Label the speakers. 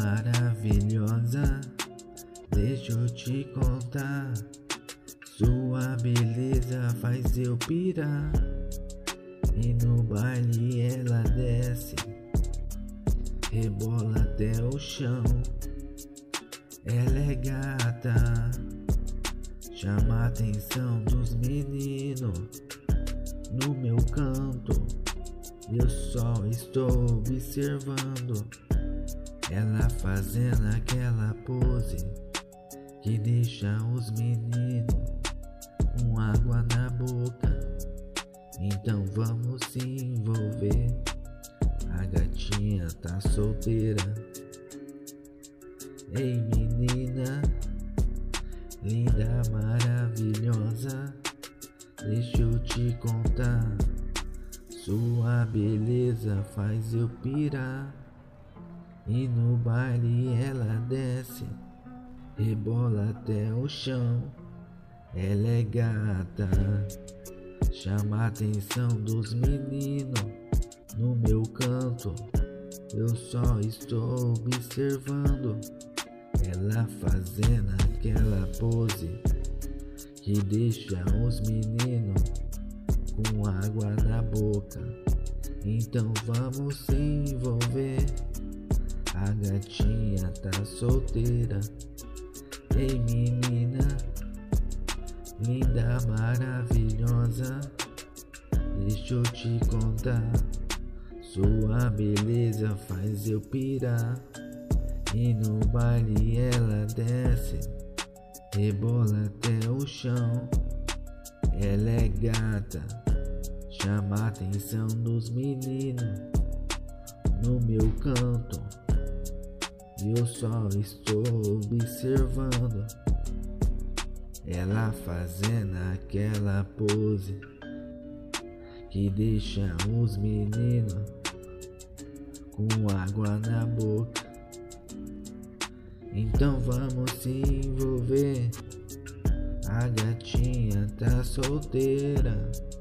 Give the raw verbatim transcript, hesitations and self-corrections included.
Speaker 1: maravilhosa, deixa eu te contar. Sua beleza faz eu pirar, e no baile ela desce, rebola até o chão. Ela é gata, chama a atenção dos meninos. No meu canto, eu só estou observando ela fazendo aquela pose que deixa os meninos com água na boca. Então vamos se envolver, a gatinha tá solteira. Ei menina, linda, maravilhosa, deixa eu te contar. Sua beleza faz eu pirar, e no baile ela desce, rebola até o chão. Ela é gata, chama a atenção dos meninos. No meu canto, eu só estou observando ela fazendo aquela pose que deixa os meninos com água na boca. Então vamos se envolver, a gatinha tá solteira. Ei menina, linda, maravilhosa, deixa eu te contar. Sua beleza faz eu pirar, e no baile ela desce, rebola até o chão. Ela é gata, chama a atenção dos meninos. No meu canto, eu só estou observando ela fazendo aquela pose que deixa os meninos com água na boca. Então vamos se envolver, a gatinha tá solteira.